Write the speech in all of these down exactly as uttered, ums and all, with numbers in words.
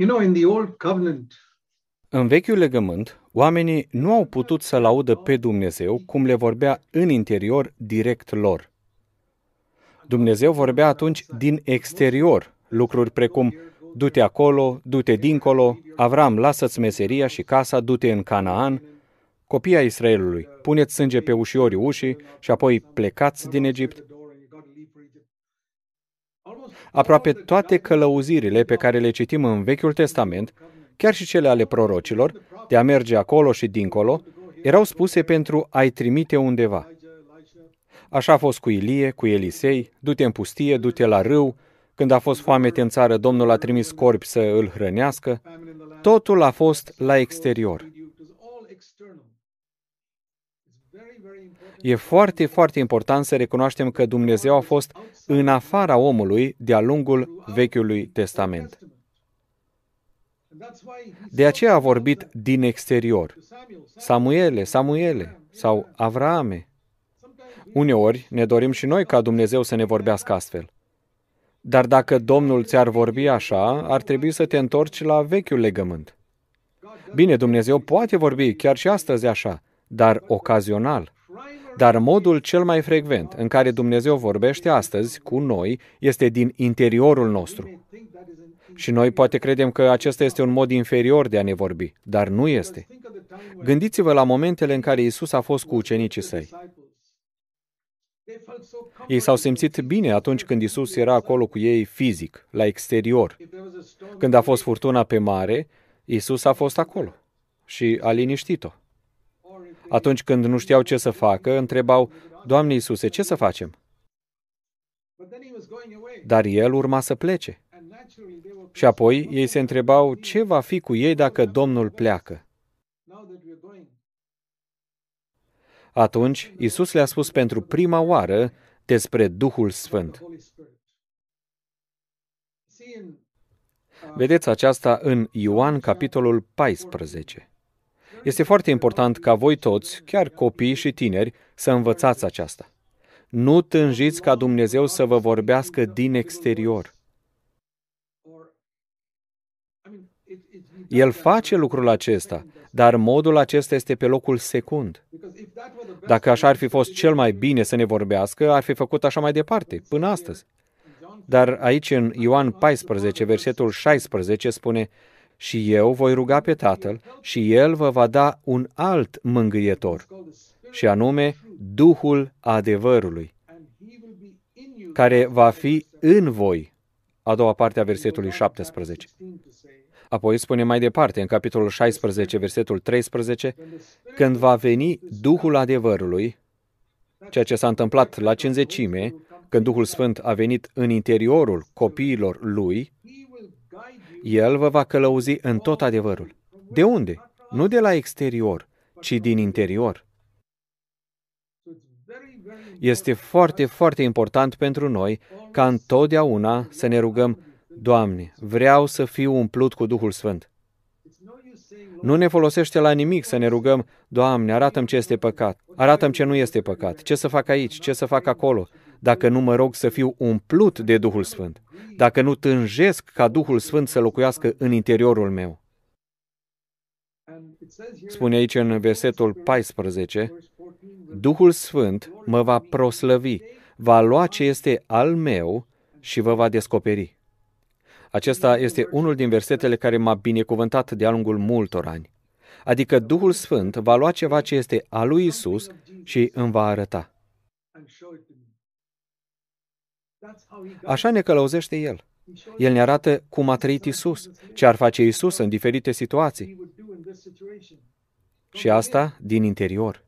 You know, in the Old Covenant, În vechiul legământ, oamenii nu au putut să-L audă pe Dumnezeu cum le vorbea în interior direct lor. Dumnezeu vorbea atunci din exterior, lucruri precum du-te acolo, du-te dincolo, Avram, lasă-ți meseria și casa, du-te în Canaan, copii ai Israelului, puneți sânge pe ușiorii ușii și apoi plecați din Egipt. Aproape toate călăuzirile pe care le citim în Vechiul Testament, chiar și cele ale prorocilor, de a merge acolo și dincolo, erau spuse pentru a-i trimite undeva. Așa a fost cu Ilie, cu Elisei, du-te în pustie, du-te la râu, când a fost foamete în țară, Domnul a trimis corbi să îl hrănească. Totul a fost la exterior. E foarte, foarte important să recunoaștem că Dumnezeu a fost în afara omului de-a lungul Vechiului Testament. De aceea a vorbit din exterior. Samuele, Samuele sau Avraame. Uneori ne dorim și noi ca Dumnezeu să ne vorbească astfel. Dar dacă Domnul ți-ar vorbi așa, ar trebui să te întorci la vechiul legământ. Bine, Dumnezeu poate vorbi chiar și astăzi așa, dar ocazional. Dar modul cel mai frecvent în care Dumnezeu vorbește astăzi cu noi este din interiorul nostru. Și noi poate credem că acesta este un mod inferior de a ne vorbi, dar nu este. Gândiți-vă la momentele în care Iisus a fost cu ucenicii săi. Ei s-au simțit bine atunci când Iisus era acolo cu ei fizic, la exterior. Când a fost furtuna pe mare, Iisus a fost acolo și a liniștit-o. Atunci când nu știau ce să facă, întrebau, Doamne Iisuse, ce să facem? Dar El urma să plece. Și apoi ei se întrebau, ce va fi cu ei dacă Domnul pleacă? Atunci, Iisus le-a spus pentru prima oară despre Duhul Sfânt. Vedeți aceasta în Ioan, capitolul paisprezece. Este foarte important ca voi toți, chiar copii și tineri, să învățați aceasta. Nu tânjiți ca Dumnezeu să vă vorbească din exterior. El face lucrul acesta, dar modul acesta este pe locul secund. Dacă așa ar fi fost cel mai bine să ne vorbească, ar fi făcut așa mai departe, până astăzi. Dar aici în Ioan paisprezece, versetul șaisprezece spune, și eu voi ruga pe Tatăl și El vă va da un alt mângâietor, și anume Duhul adevărului, care va fi în voi. A doua parte a versetului șaptesprezece. Apoi spune mai departe, în capitolul șaisprezece, versetul treisprezece, când va veni Duhul adevărului, ceea ce s-a întâmplat la Cincizecime, când Duhul Sfânt a venit în interiorul copiilor Lui, El vă va călăuzi în tot adevărul. De unde? Nu de la exterior, ci din interior. Este foarte, foarte important pentru noi ca întotdeauna să ne rugăm, Doamne, vreau să fiu umplut cu Duhul Sfânt. Nu ne folosește la nimic să ne rugăm, Doamne, arată-mi ce este păcat, arată-mi ce nu este păcat, ce să fac aici, ce să fac acolo, dacă nu mă rog să fiu umplut de Duhul Sfânt, dacă nu tânjesc ca Duhul Sfânt să locuiască în interiorul meu. Spune aici în versetul paisprezece, Duhul Sfânt mă va proslăvi, va lua ce este al meu și vă va descoperi. Acesta este unul din versetele care m-a binecuvântat de-a lungul multor ani. Adică Duhul Sfânt va lua ceva ce este al lui Isus și îmi va arăta. Așa ne călăuzește El. El ne arată cum a trăit Isus, ce ar face Isus în diferite situații. Și asta din interior.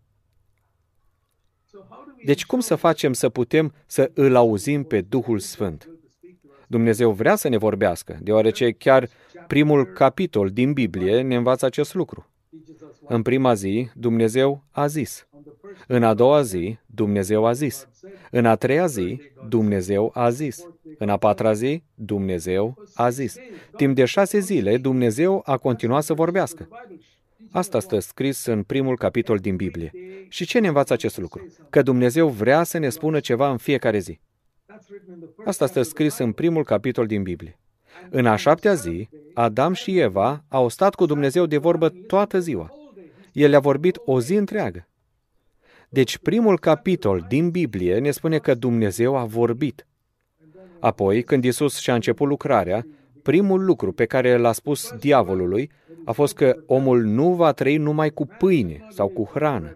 Deci cum să facem să putem să îl auzim pe Duhul Sfânt? Dumnezeu vrea să ne vorbească, deoarece chiar primul capitol din Biblie ne învață acest lucru. În prima zi, Dumnezeu a zis. În a doua zi, Dumnezeu a zis. În a treia zi, Dumnezeu a zis. În a patra zi, Dumnezeu a zis. Timp de șase zile, Dumnezeu a continuat să vorbească. Asta stă scris în primul capitol din Biblie. Și ce ne învață acest lucru? Că Dumnezeu vrea să ne spună ceva în fiecare zi. Asta stă scris în primul capitol din Biblie. În a șaptea zi, Adam și Eva au stat cu Dumnezeu de vorbă toată ziua. El le-a vorbit o zi întreagă. Deci primul capitol din Biblie ne spune că Dumnezeu a vorbit. Apoi, când Iisus și-a început lucrarea, primul lucru pe care l-a spus diavolului a fost că omul nu va trăi numai cu pâine sau cu hrană.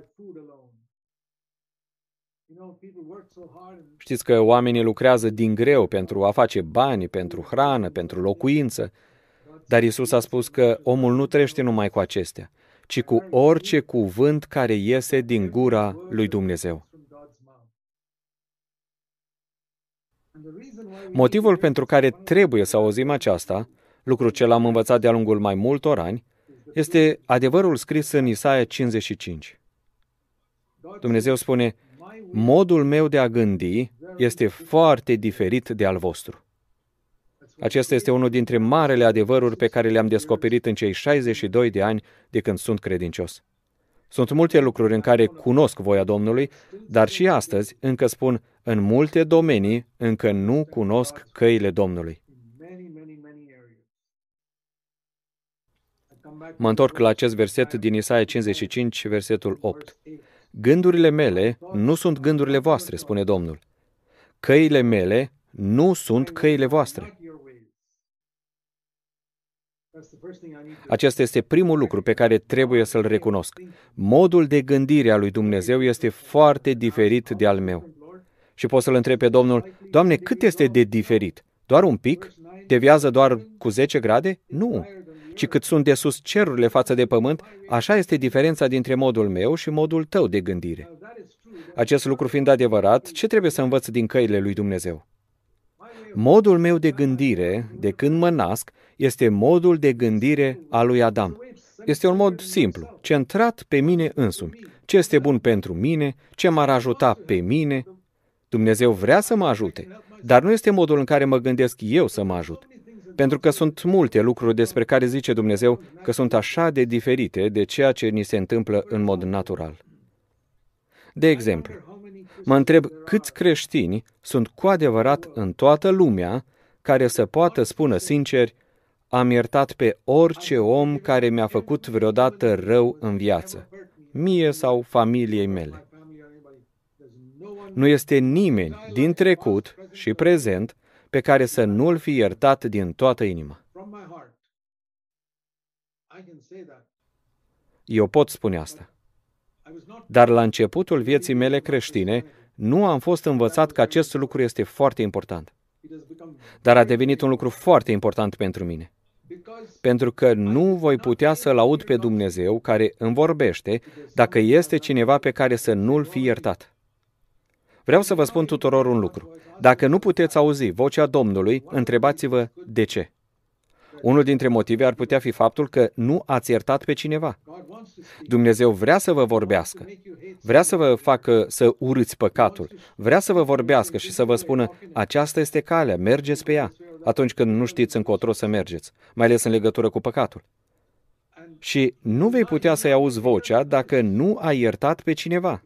Știți că oamenii lucrează din greu pentru a face bani, pentru hrană, pentru locuință, dar Iisus a spus că omul nu trăiește numai cu acestea, ci cu orice cuvânt care iese din gura lui Dumnezeu. Motivul pentru care trebuie să auzim aceasta, lucru ce l-am învățat de-a lungul mai multor ani, este adevărul scris în Isaia cincizeci și cinci. Dumnezeu spune: modul meu de a gândi este foarte diferit de al vostru. Acesta este unul dintre marele adevăruri pe care le-am descoperit în cei șaizeci și doi de ani de când sunt credincios. Sunt multe lucruri în care cunosc voia Domnului, dar și astăzi încă spun, în multe domenii încă nu cunosc căile Domnului. Mă întorc la acest verset din Isaia cincizeci și cinci, versetul opt. Gândurile mele nu sunt gândurile voastre, spune Domnul. Căile mele nu sunt căile voastre. Acesta este primul lucru pe care trebuie să-l recunosc. Modul de gândire a lui Dumnezeu este foarte diferit de al meu. Și pot să-l întreb pe Domnul: Doamne, cât este de diferit? Doar un pic? Deviază doar cu zece grade? Nu. Ci cât sunt de sus cerurile față de pământ, așa este diferența dintre modul meu și modul tău de gândire. Acest lucru fiind adevărat, ce trebuie să învăț din căile lui Dumnezeu? Modul meu de gândire, de când mă nasc, este modul de gândire al lui Adam. Este un mod simplu, centrat pe mine însumi. Ce este bun pentru mine, ce m-ar ajuta pe mine. Dumnezeu vrea să mă ajute, dar nu este modul în care mă gândesc eu să mă ajut. Pentru că sunt multe lucruri despre care zice Dumnezeu că sunt așa de diferite de ceea ce ni se întâmplă în mod natural. De exemplu, mă întreb câți creștini sunt cu adevărat în toată lumea care să poată spune sinceri: am iertat pe orice om care mi-a făcut vreodată rău în viață, mie sau familiei mele. Nu este nimeni din trecut și prezent pe care să nu-l fi iertat din toată inima. Eu pot spune asta. Dar la începutul vieții mele creștine, nu am fost învățat că acest lucru este foarte important. Dar a devenit un lucru foarte important pentru mine. Pentru că nu voi putea să-L aud pe Dumnezeu care îmi vorbește dacă este cineva pe care să nu-l fi iertat. Vreau să vă spun tuturor un lucru. Dacă nu puteți auzi vocea Domnului, întrebați-vă de ce. Unul dintre motive ar putea fi faptul că nu ați iertat pe cineva. Dumnezeu vrea să vă vorbească. Vrea să vă facă să urâți păcatul. Vrea să vă vorbească și să vă spună: aceasta este calea, mergeți pe ea, atunci când nu știți încotro să mergeți, mai ales în legătură cu păcatul. Și nu vei putea să-i auzi vocea dacă nu ai iertat pe cineva.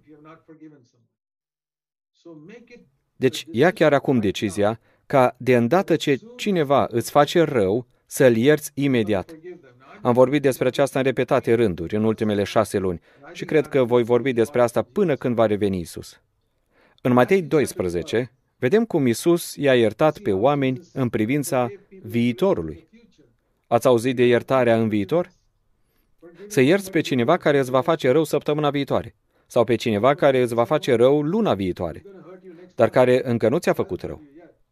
Deci ia chiar acum decizia ca de îndată ce cineva îți face rău, să-l ierți imediat. Am vorbit despre aceasta în repetate rânduri în ultimele șase luni și cred că voi vorbi despre asta până când va reveni Iisus. În Matei doisprezece, vedem cum Iisus i-a iertat pe oameni în privința viitorului. Ați auzit de iertarea în viitor? Să ierți pe cineva care îți va face rău săptămâna viitoare sau pe cineva care îți va face rău luna viitoare, dar care încă nu ți-a făcut rău.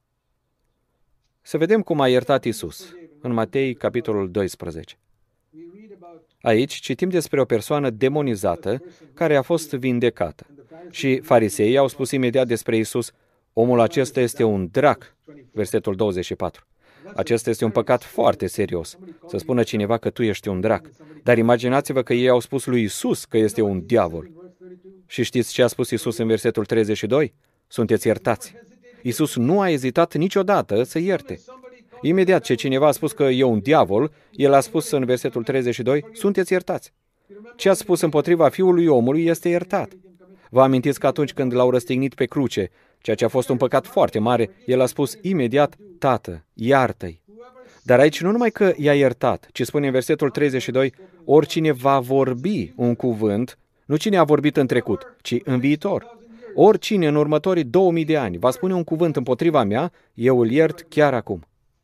Să vedem cum a iertat Iisus în Matei, capitolul doisprezece. Aici citim despre o persoană demonizată care a fost vindecată. Și fariseii au spus imediat despre Iisus: omul acesta este un drac, versetul douăzeci și patru. Acesta este un păcat foarte serios, să spună cineva că tu ești un drac. Dar imaginați-vă că ei au spus lui Iisus că este un diavol. Și știți ce a spus Iisus în versetul treizeci și doi? Sunteți iertați. Iisus nu a ezitat niciodată să ierte. Imediat ce cineva a spus că e un diavol, el a spus în versetul treizeci și doi: sunteți iertați. Ce a spus împotriva Fiului omului este iertat. Vă amintiți că atunci când l-au răstignit pe cruce, ceea ce a fost un păcat foarte mare, el a spus imediat: Tată, iartă-i. Dar aici nu numai că i-a iertat, ci spune în versetul treizeci și doi, oricine va vorbi un cuvânt, nu cine a vorbit în trecut, ci în viitor. Oricine în următorii două mii de ani va spune un cuvânt împotriva mea, eu îl iert chiar acum.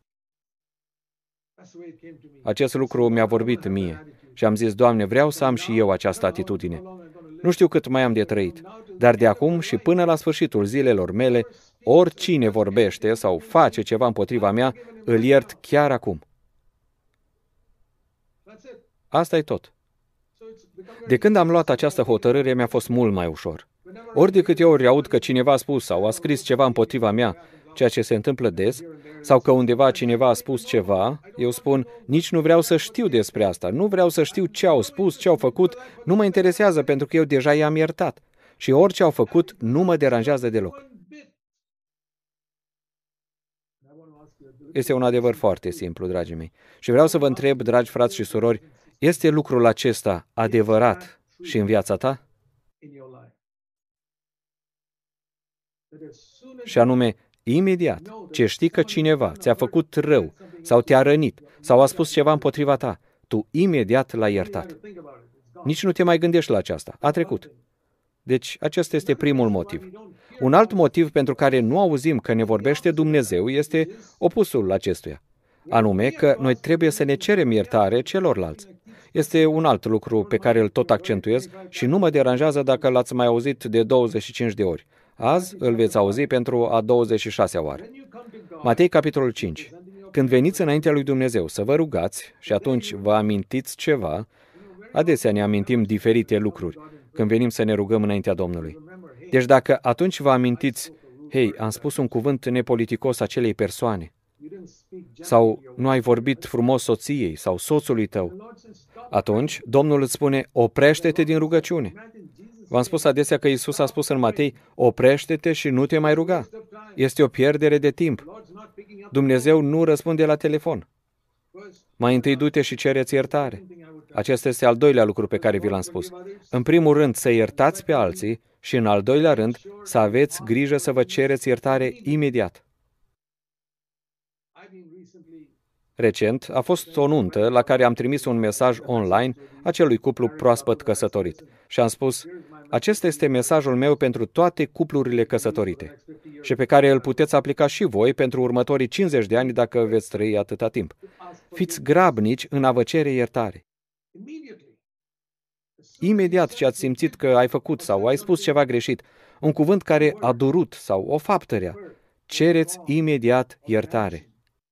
Acest lucru mi-a vorbit mie și am zis, Doamne, vreau să am și eu această atitudine. Nu știu cât mai am de trăit, dar de acum și până la sfârșitul zilelor mele, oricine vorbește sau face ceva împotriva mea, îl iert chiar acum. Asta e tot. De când am luat această hotărâre, mi-a fost mult mai ușor. Ori de câte ori aud că cineva a spus sau a scris ceva împotriva mea, ceea ce se întâmplă des, sau că undeva cineva a spus ceva, eu spun, nici nu vreau să știu despre asta, nu vreau să știu ce au spus, ce au făcut, nu mă interesează pentru că eu deja i-am iertat. Și orice au făcut nu mă deranjează deloc. Este un adevăr foarte simplu, dragii mei. Și vreau să vă întreb, dragi frați și surori, este lucrul acesta adevărat și în viața ta? Și anume, imediat ce știi că cineva ți-a făcut rău sau te-a rănit sau a spus ceva împotriva ta, tu imediat l-ai iertat. Nici nu te mai gândești la aceasta. A trecut. Deci, acesta este primul motiv. Un alt motiv pentru care nu auzim că ne vorbește Dumnezeu este opusul acestuia. Anume că noi trebuie să ne cerem iertare celorlalți. Este un alt lucru pe care îl tot accentuez și nu mă deranjează dacă l-ați mai auzit de douăzeci și cinci de ori. Azi îl veți auzi pentru a douăzeci și șasea oară. Matei, capitolul cinci. Când veniți înaintea lui Dumnezeu să vă rugați și atunci vă amintiți ceva, adesea ne amintim diferite lucruri când venim să ne rugăm înaintea Domnului. Deci dacă atunci vă amintiți, hei, am spus un cuvânt nepoliticos acelei persoane, sau nu ai vorbit frumos soției sau soțului tău, atunci Domnul îți spune, oprește-te din rugăciune. V-am spus adesea că Iisus a spus în Matei, oprește-te și nu te mai ruga. Este o pierdere de timp. Dumnezeu nu răspunde la telefon. Mai întâi du-te și cereți iertare. Acesta este al doilea lucru pe care vi l-am spus. În primul rând să iertați pe alții și în al doilea rând să aveți grijă să vă cereți iertare imediat. Recent a fost o nuntă la care am trimis un mesaj online acelui cuplu proaspăt căsătorit și am spus, acesta este mesajul meu pentru toate cuplurile căsătorite și pe care îl puteți aplica și voi pentru următorii cincizeci de ani dacă veți trăi atâta timp. Fiți grabnici în a vă cere iertare. Imediat ce ați simțit că ai făcut sau ai spus ceva greșit, un cuvânt care a durut sau o faptă rea, cereți imediat iertare.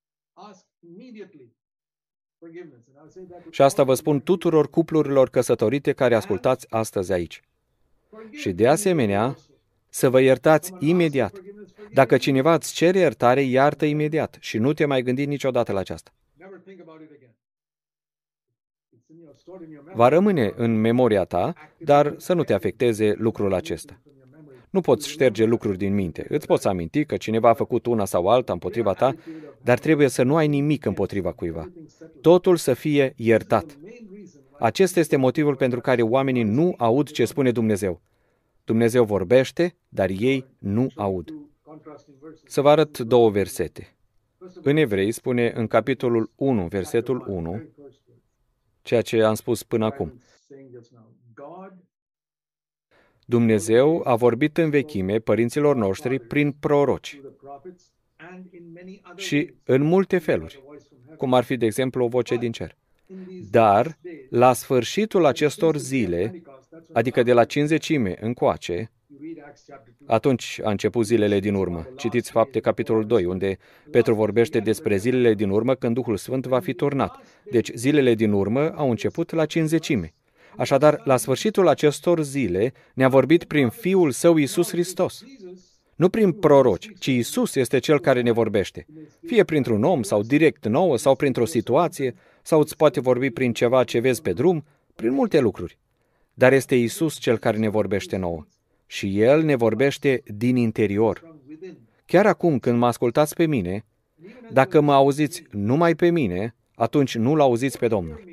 Și asta vă spun tuturor cuplurilor căsătorite care ascultați astăzi aici. Și de asemenea, să vă iertați imediat. Dacă cineva îți cere iertare, iartă imediat și nu te mai gândi niciodată la aceasta. Va rămâne în memoria ta, dar să nu te afecteze lucrul acesta. Nu poți șterge lucruri din minte. Îți poți aminti că cineva a făcut una sau alta împotriva ta, dar trebuie să nu ai nimic împotriva cuiva. Totul să fie iertat. Acesta este motivul pentru care oamenii nu aud ce spune Dumnezeu. Dumnezeu vorbește, dar ei nu aud. Să vă arăt două versete. În Evrei spune în capitolul unu, versetul unu, ceea ce am spus până acum. Dumnezeu a vorbit în vechime părinților noștri prin proroci și în multe feluri, cum ar fi, de exemplu, o voce din cer. Dar, la sfârșitul acestor zile, adică de la cincizecime încoace, atunci a început zilele din urmă. Citiți Fapte, capitolul doi, unde Petru vorbește despre zilele din urmă când Duhul Sfânt va fi turnat. Deci, zilele din urmă au început la cincizecime. Așadar, la sfârșitul acestor zile ne-a vorbit prin Fiul Său Iisus Hristos. Nu prin proroci, ci Iisus este Cel care ne vorbește. Fie printr-un om sau direct nouă sau printr-o situație, sau îți poate vorbi prin ceva ce vezi pe drum, prin multe lucruri. Dar este Iisus Cel care ne vorbește nouă. Și El ne vorbește din interior. Chiar acum când mă ascultați pe mine, dacă mă auziți numai pe mine, atunci nu-L auziți pe Domnul.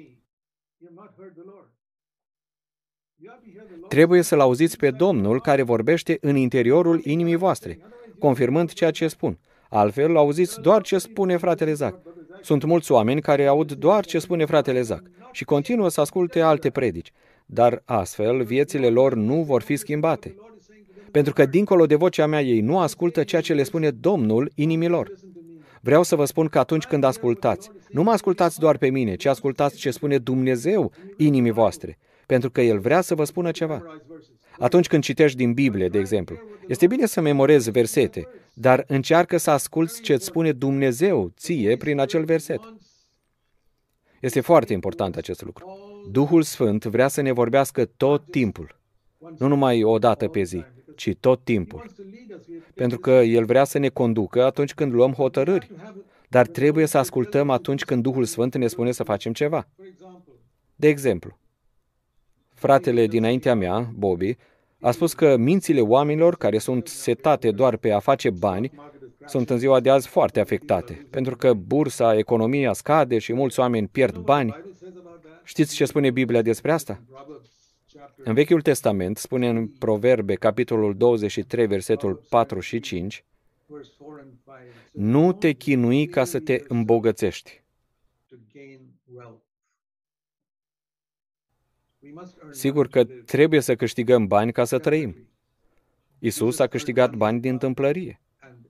Trebuie să-L auziți pe Domnul care vorbește în interiorul inimii voastre, confirmând ceea ce spun. Altfel, auziți doar ce spune fratele Zac. Sunt mulți oameni care aud doar ce spune fratele Zac și continuă să asculte alte predici, dar astfel viețile lor nu vor fi schimbate. Pentru că dincolo de vocea mea ei nu ascultă ceea ce le spune Domnul inimilor. Vreau să vă spun că atunci când ascultați, nu mă ascultați doar pe mine, ci ascultați ce spune Dumnezeu inimii voastre, pentru că El vrea să vă spună ceva. Atunci când citești din Biblie, de exemplu, este bine să memorezi versete, dar încearcă să asculți ce îți spune Dumnezeu ție prin acel verset. Este foarte important acest lucru. Duhul Sfânt vrea să ne vorbească tot timpul, nu numai o dată pe zi, ci tot timpul. Pentru că El vrea să ne conducă atunci când luăm hotărâri, dar trebuie să ascultăm atunci când Duhul Sfânt ne spune să facem ceva. De exemplu, fratele dinaintea mea, Bobby, a spus că mințile oamenilor care sunt setate doar pe a face bani sunt în ziua de azi foarte afectate, pentru că bursa, economia scade și mulți oameni pierd bani. Știți ce spune Biblia despre asta? În Vechiul Testament spune în Proverbe, capitolul douăzeci și trei, versetul patru și cinci, nu te chinui ca să te îmbogățești. Sigur că trebuie să câștigăm bani ca să trăim. Isus a câștigat bani din tâmplărie.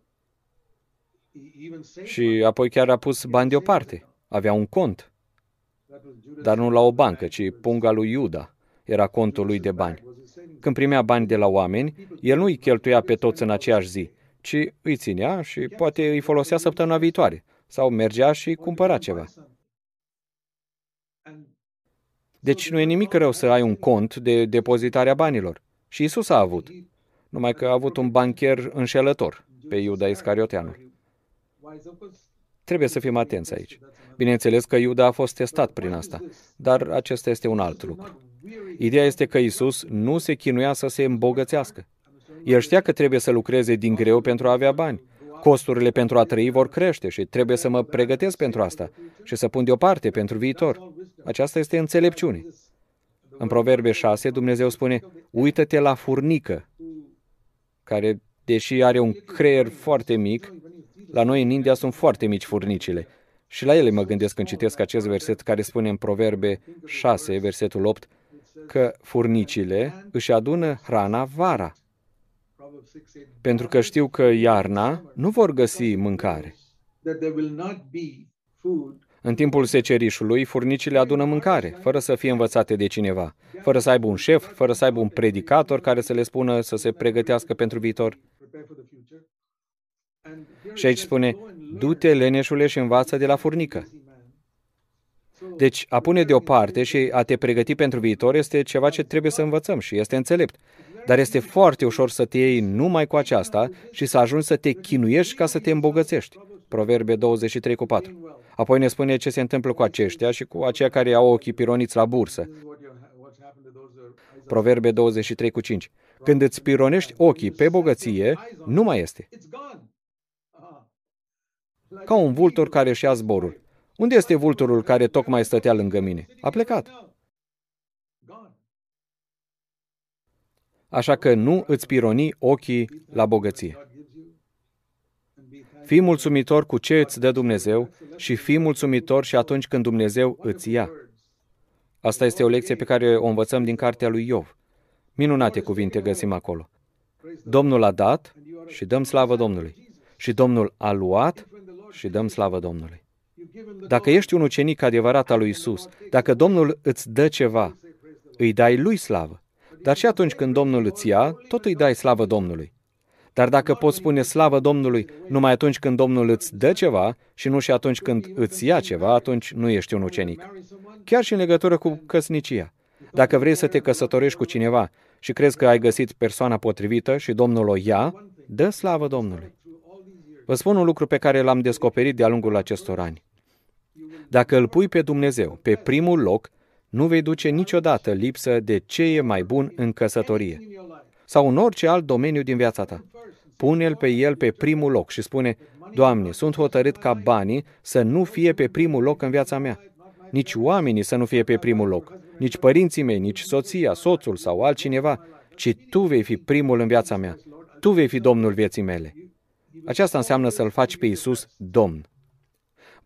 Și apoi chiar a pus bani deoparte. Avea un cont. Dar nu la o bancă, ci punga lui Iuda era contul lui de bani. Când primea bani de la oameni, el nu îi cheltuia pe toți în aceeași zi, ci îi ținea și poate îi folosea săptămâna viitoare. Sau mergea și cumpăra ceva. Deci nu e nimic rău să ai un cont de depozitare a banilor. Și Isus a avut. Numai că a avut un bancher înșelător, pe Iuda Iscarioteanul. Trebuie să fim atenți aici. Bineînțeles că Iuda a fost testat prin asta, dar acesta este un alt lucru. Ideea este că Isus nu se chinuia să se îmbogățească. El știa că trebuie să lucreze din greu pentru a avea bani. Costurile pentru a trăi vor crește și trebuie să mă pregătesc pentru asta și să pun deoparte pentru viitor. Aceasta este înțelepciune. În Proverbe șase, Dumnezeu spune, uită-te la furnică, care, deși are un creier foarte mic, la noi în India sunt foarte mici furnicile. Și la ele mă gândesc când citesc acest verset care spune în Proverbe șase, versetul opt, că furnicile își adună hrana vara. Pentru că știu că iarna nu vor găsi mâncare. În timpul secerișului, furnicile adună mâncare, fără să fie învățate de cineva, fără să aibă un șef, fără să aibă un predicator care să le spună să se pregătească pentru viitor. Și aici spune, du-te, leneșule, și învață de la furnică. Deci, a pune deoparte și a te pregăti pentru viitor este ceva ce trebuie să învățăm și este înțelept. Dar este foarte ușor să te iei numai cu aceasta și să ajungi să te chinuiești ca să te îmbogățești. Proverbe douăzeci și trei cu patru. Apoi ne spune ce se întâmplă cu aceștia și cu aceia care au ochii pironiți la bursă. Proverbe douăzeci și trei cu cinci. Când îți pironești ochii pe bogăție, nu mai este. Ca un vultur care își ia zborul. Unde este vulturul care tocmai stătea lângă mine? A plecat. Așa că nu îți pironi ochii la bogăție. Fii mulțumitor cu ce îți dă Dumnezeu și fii mulțumitor și atunci când Dumnezeu îți ia. Asta este o lecție pe care o învățăm din cartea lui Iov. Minunate cuvinte găsim acolo. Domnul a dat și dăm slavă Domnului. Și Domnul a luat și dăm slavă Domnului. Dacă ești un ucenic adevărat al lui Isus, dacă Domnul îți dă ceva, îi dai lui slavă. Dar și atunci când Domnul îți ia, tot îi dai slavă Domnului. Dar dacă poți spune slavă Domnului numai atunci când Domnul îți dă ceva și nu și atunci când îți ia ceva, atunci nu ești un ucenic. Chiar și în legătură cu căsnicia. Dacă vrei să te căsătorești cu cineva și crezi că ai găsit persoana potrivită și Domnul o ia, dă slavă Domnului. Vă spun un lucru pe care l-am descoperit de-a lungul acestor ani. Dacă îl pui pe Dumnezeu pe primul loc, nu vei duce niciodată lipsă de ce e mai bun în căsătorie sau în orice alt domeniu din viața ta. Pune-l pe el pe primul loc și spune, Doamne, sunt hotărât ca banii să nu fie pe primul loc în viața mea. Nici oamenii să nu fie pe primul loc, nici părinții mei, nici soția, soțul sau altcineva, ci Tu vei fi primul în viața mea. Tu vei fi Domnul vieții mele. Aceasta înseamnă să-L faci pe Iisus Domn.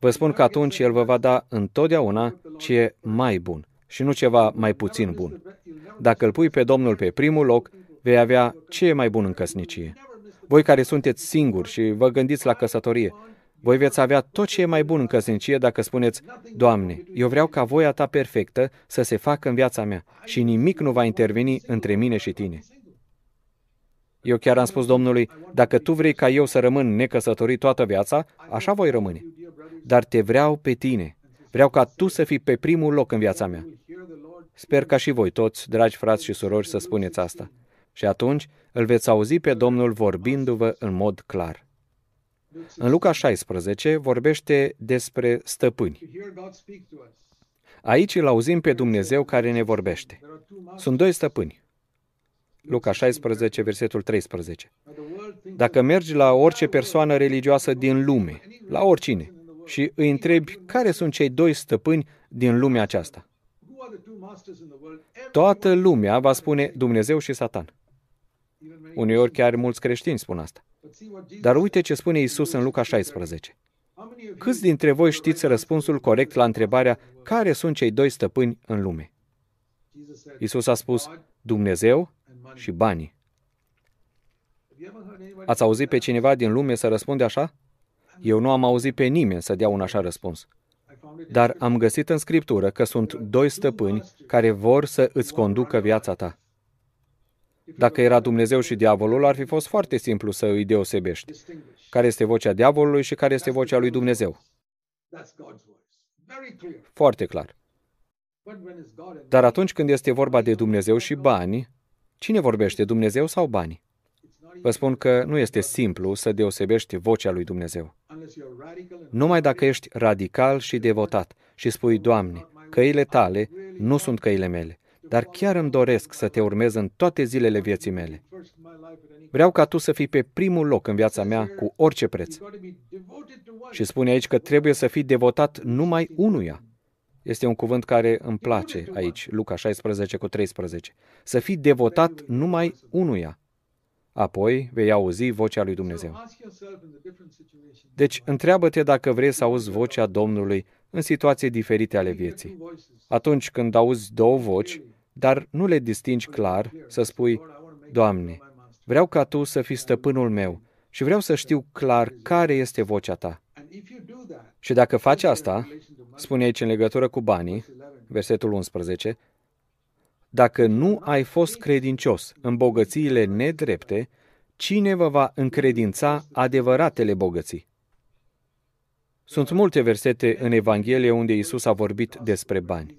Vă spun că atunci El vă va da întotdeauna ce e mai bun și nu ceva mai puțin bun. Dacă îl pui pe Domnul pe primul loc, vei avea ce e mai bun în căsnicie. Voi care sunteți singuri și vă gândiți la căsătorie, voi veți avea tot ce e mai bun în căsnicie dacă spuneți: Doamne, eu vreau ca voia Ta perfectă să se facă în viața mea și nimic nu va interveni între mine și Tine. Eu chiar am spus Domnului: dacă Tu vrei ca eu să rămân necăsătorit toată viața, așa voi rămâne. Dar Te vreau pe Tine. Vreau ca Tu să fii pe primul loc în viața mea. Sper ca și voi toți, dragi frați și surori, să spuneți asta. Și atunci îl veți auzi pe Domnul vorbindu-vă în mod clar. În Luca șaisprezece vorbește despre stăpâni. Aici îl auzim pe Dumnezeu care ne vorbește. Sunt doi stăpâni. Luca șaisprezece, versetul treisprezece. Dacă mergi la orice persoană religioasă din lume, la oricine, și îi întrebi care sunt cei doi stăpâni din lumea aceasta, toată lumea va spune Dumnezeu și Satan. Uneori chiar mulți creștini spun asta. Dar uite ce spune Iisus în Luca șaisprezece. Câți dintre voi știți răspunsul corect la întrebarea care sunt cei doi stăpâni în lume? Iisus a spus Dumnezeu și banii. Ați auzit pe cineva din lume să răspunde așa? Eu nu am auzit pe nimeni să dea un așa răspuns. Dar am găsit în Scriptură că sunt doi stăpâni care vor să îți conducă viața ta. Dacă era Dumnezeu și diavolul, ar fi fost foarte simplu să îi deosebești. Care este vocea diavolului și care este vocea lui Dumnezeu? Foarte clar. Dar atunci când este vorba de Dumnezeu și bani, cine vorbește, Dumnezeu sau banii? Vă spun că nu este simplu să deosebești vocea lui Dumnezeu. Numai dacă ești radical și devotat și spui, Doamne, căile Tale nu sunt căile mele, dar chiar îmi doresc să Te urmez în toate zilele vieții mele. Vreau ca Tu să fii pe primul loc în viața mea cu orice preț. Și spune aici că trebuie să fii devotat numai unuia. Este un cuvânt care îmi place aici, Luca șaisprezece cu treisprezece. Să fii devotat numai unuia. Apoi vei auzi vocea lui Dumnezeu. Deci, întreabă-te dacă vrei să auzi vocea Domnului în situații diferite ale vieții. Atunci când auzi două voci, dar nu le distingi clar, să spui, Doamne, vreau ca Tu să fii stăpânul meu și vreau să știu clar care este vocea Ta. Și dacă faci asta, spune aici în legătură cu banii, versetul unsprezece, dacă nu ai fost credincios în bogățiile nedrepte, cine vă va încredința adevăratele bogății? Sunt multe versete în Evanghelie unde Iisus a vorbit despre bani.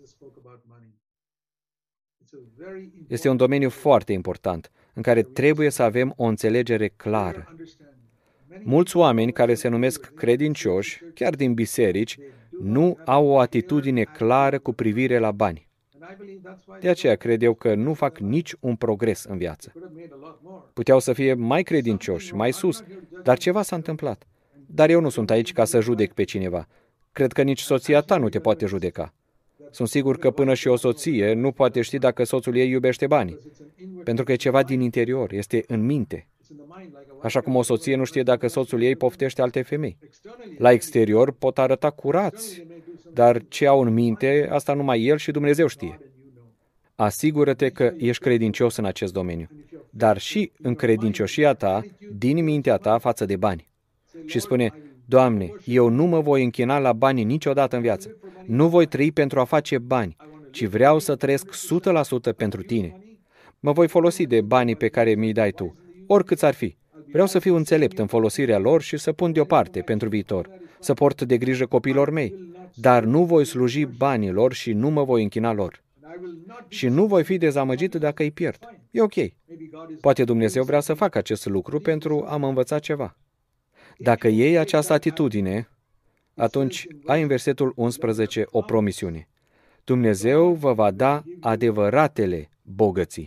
Este un domeniu foarte important, în care trebuie să avem o înțelegere clară. Mulți oameni care se numesc credincioși, chiar din biserici, nu au o atitudine clară cu privire la bani. De aceea cred eu că nu fac nici un progres în viață. Puteau să fie mai credincioși, mai sus, dar ceva s-a întâmplat. Dar eu nu sunt aici ca să judec pe cineva. Cred că nici soția ta nu te poate judeca. Sunt sigur că până și o soție nu poate ști dacă soțul ei iubește banii. Pentru că e ceva din interior, este în minte. Așa cum o soție nu știe dacă soțul ei poftește alte femei. La exterior pot arăta curați, dar ce au în minte, asta numai el și Dumnezeu știe. Asigură-te că ești credincios în acest domeniu, dar și în credincioșia ta, din mintea ta față de bani. Și spune, Doamne, eu nu mă voi închina la bani niciodată în viață. Nu voi trăi pentru a face bani, ci vreau să trăiesc o sută la sută pentru Tine. Mă voi folosi de banii pe care mi-i dai Tu, oricât ar fi. Vreau să fiu înțelept în folosirea lor și să pun deoparte pentru viitor, să port de grijă copiilor mei, dar nu voi sluji banilor și nu mă voi închina lor. Și nu voi fi dezamăgit dacă îi pierd. E ok. Poate Dumnezeu vrea să facă acest lucru pentru a mă învăța ceva. Dacă iei această atitudine, atunci ai în versetul unsprezece o promisiune. Dumnezeu vă va da adevăratele bogății.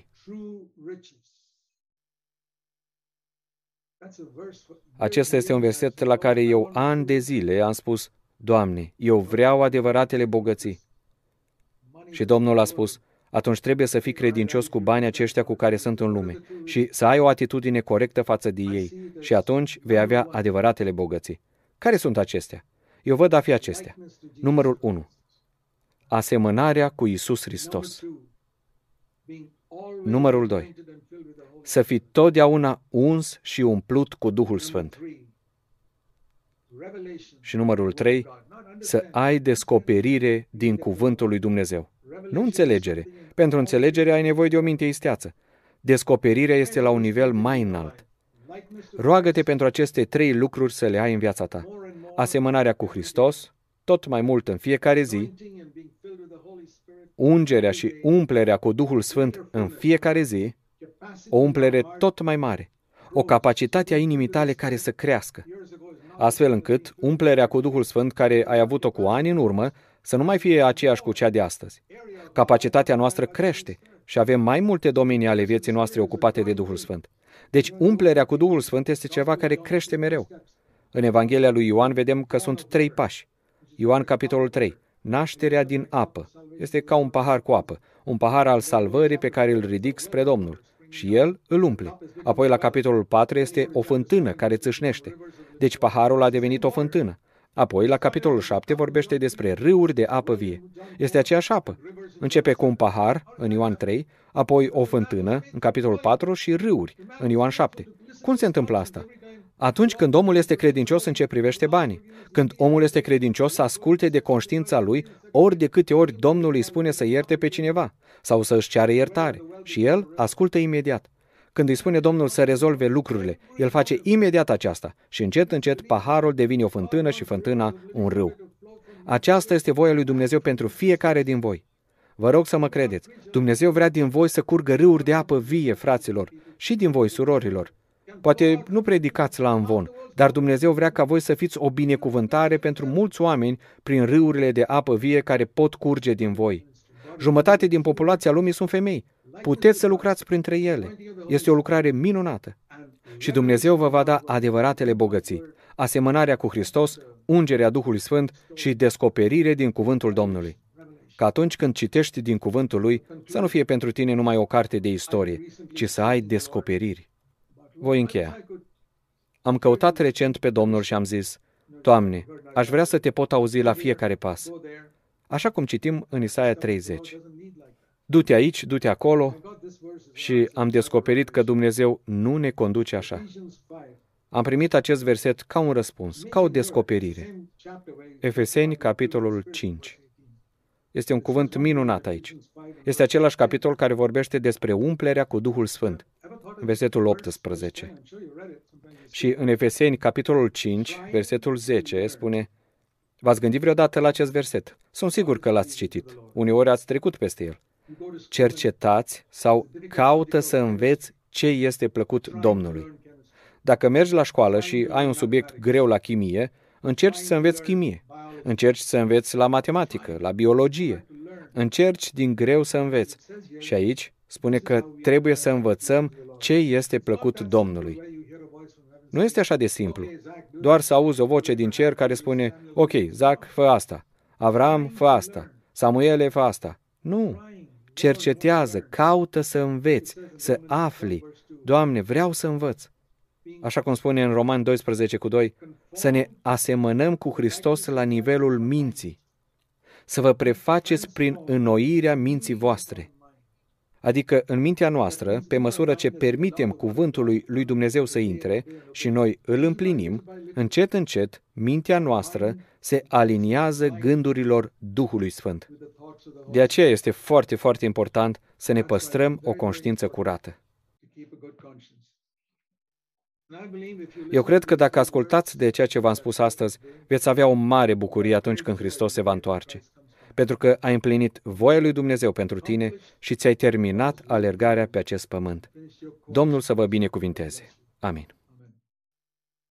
Acesta este un verset la care eu ani de zile am spus, Doamne, eu vreau adevăratele bogății. Și Domnul a spus, atunci trebuie să fii credincios cu banii aceștia cu care sunt în lume și să ai o atitudine corectă față de ei și atunci vei avea adevăratele bogății. Care sunt acestea? Eu văd a fi acestea. Numărul unu. Asemănarea cu Iisus Hristos. Numărul doi. Să fii totdeauna uns și umplut cu Duhul Sfânt. Și numărul trei. Să ai descoperire din cuvântul lui Dumnezeu. Nu înțelegere. Pentru înțelegere ai nevoie de o minte isteață. Descoperirea este la un nivel mai înalt. Roagă-te pentru aceste trei lucruri să le ai în viața ta. Asemănarea cu Hristos, tot mai mult în fiecare zi, ungerea și umplerea cu Duhul Sfânt în fiecare zi, o umplere tot mai mare, o capacitate a inimii tale care să crească, astfel încât umplerea cu Duhul Sfânt care ai avut-o cu ani în urmă să nu mai fie aceeași cu cea de astăzi. Capacitatea noastră crește și avem mai multe domenii ale vieții noastre ocupate de Duhul Sfânt. Deci umplerea cu Duhul Sfânt este ceva care crește mereu. În Evanghelia lui Ioan vedem că sunt trei pași. Ioan, capitolul trei. Nașterea din apă. Este ca un pahar cu apă. Un pahar al salvării pe care îl ridic spre Domnul. Și El îl umple. Apoi la capitolul patru este o fântână care țâșnește. Deci paharul a devenit o fântână. Apoi, la capitolul șapte, vorbește despre râuri de apă vie. Este aceeași apă. Începe cu un pahar, în Ioan trei, apoi o fântână, în capitolul patru, și râuri, în Ioan șapte. Cum se întâmplă asta? Atunci când omul este credincios în ce privește banii, când omul este credincios să asculte de conștiința lui ori de câte ori Domnul îi spune să ierte pe cineva sau să își ceară iertare și el ascultă imediat. Când îi spune Domnul să rezolve lucrurile, el face imediat aceasta și încet, încet, paharul devine o fântână și fântâna un râu. Aceasta este voia lui Dumnezeu pentru fiecare din voi. Vă rog să mă credeți, Dumnezeu vrea din voi să curgă râuri de apă vie, fraților, și din voi, surorilor. Poate nu predicați la învon, dar Dumnezeu vrea ca voi să fiți o binecuvântare pentru mulți oameni prin râurile de apă vie care pot curge din voi. Jumătate din populația lumii sunt femei. Puteți să lucrați printre ele. Este o lucrare minunată. Și Dumnezeu vă va da adevăratele bogății, asemănarea cu Hristos, ungerea Duhului Sfânt și descoperire din cuvântul Domnului. Că atunci când citești din cuvântul Lui, să nu fie pentru tine numai o carte de istorie, ci să ai descoperiri. Voi încheia. Am căutat recent pe Domnul și am zis, Doamne, aș vrea să te pot auzi la fiecare pas. Așa cum citim în Isaia treizeci. Du-te aici, du-te acolo și am descoperit că Dumnezeu nu ne conduce așa. Am primit acest verset ca un răspuns, ca o descoperire. Efeseni, capitolul cinci. Este un cuvânt minunat aici. Este același capitol care vorbește despre umplerea cu Duhul Sfânt. Versetul optsprezece. Și în Efeseni, capitolul cinci, versetul zece, spune, v-ați gândit vreodată la acest verset? Sunt sigur că l-ați citit. Uneori ați trecut peste el. Cercetați sau caută să înveți ce este plăcut Domnului. Dacă mergi la școală și ai un subiect greu la chimie, încerci să înveți chimie. Încerci să înveți la matematică, la biologie. Încerci din greu să înveți. Și aici spune că trebuie să învățăm ce este plăcut Domnului. Nu este așa de simplu. Doar să auzi o voce din cer care spune, ok, Zac, fă asta. Avram, fă asta. Samuele, fă asta. Nu. Cercetează, caută să înveți, să afli. Doamne, vreau să învăț. Așa cum spune în Romani doisprezece cu doi, să ne asemănăm cu Hristos la nivelul minții. Să vă prefaceți prin înnoirea minții voastre. Adică în mintea noastră, pe măsură ce permitem cuvântului lui Dumnezeu să intre și noi îl împlinim, încet, încet, mintea noastră se aliniază gândurilor Duhului Sfânt. De aceea este foarte, foarte important să ne păstrăm o conștiință curată. Eu cred că dacă ascultați de ceea ce v-am spus astăzi, veți avea o mare bucurie atunci când Hristos se va întoarce. Pentru că ai împlinit voia lui Dumnezeu pentru tine și ți-ai terminat alergarea pe acest pământ. Domnul să vă binecuvinteze. Amin.